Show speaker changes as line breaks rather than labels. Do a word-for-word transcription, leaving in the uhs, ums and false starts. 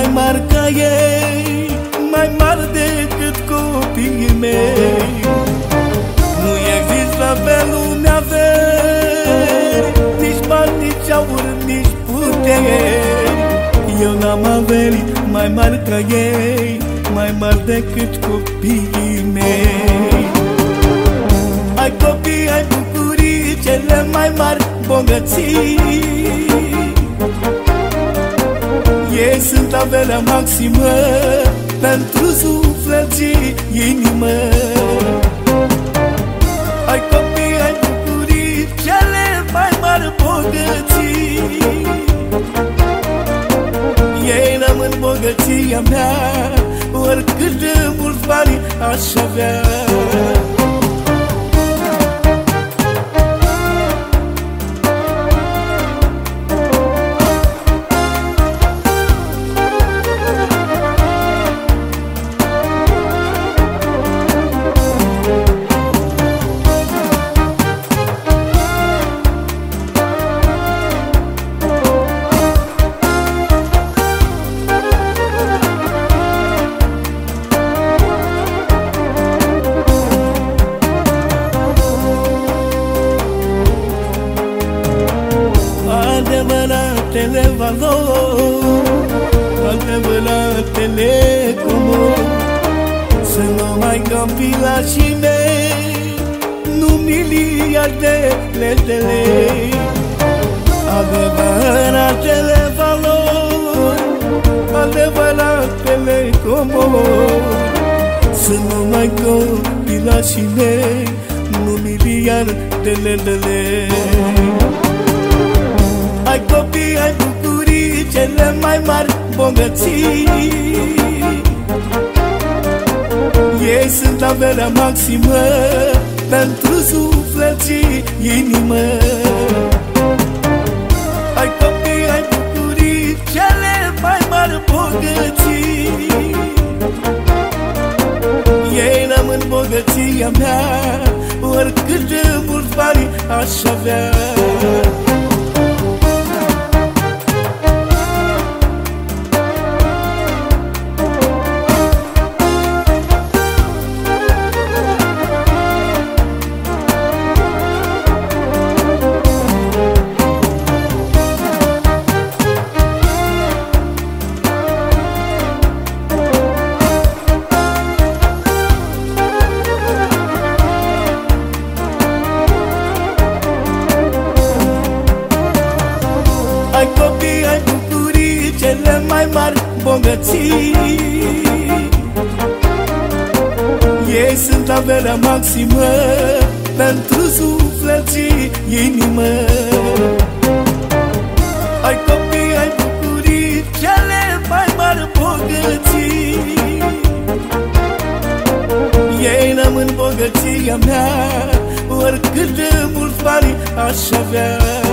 mai mari ca ei, mai mari decât copiii mei. Nu există la fel lumea averi, nici bani, nici aur, nici puteri. Eu n-am averi mai mari ca ei, mai mari decât copiii mei. Ai copii, ai bucurii, cele mai mari bogății. Ei sunt averea maximă pentru suflet și inimă. Ai copii, ai bucurii, cele mai mari bogății. Ei rămân bogăția mea, oricât de mulți bani aș avea. Adevăratele valori, adevăratele comori, să nu mai copilașii mei, nu miliardele de lei. Adevăratele valori, adevăratele comori, să nu mai copilașii mei, nu miliardele de lei. Ai copii, ai bucurii, cele mai mari bogății. Ei sunt averea maximă pentru suflet și inimă. Ai copii, ai bucurii, cele mai mari bogății. Ei rămân bogăția mea, oricât de mulți bani aș avea. Ai copii, ai bucurii, cele mai mari bogății. Ei sunt averea maximă pentru suflet și inimă. Ai copii, ai bucurii, cele mai mari bogății. Ei rămân bogăția mea, oricât de mulți bani aș avea.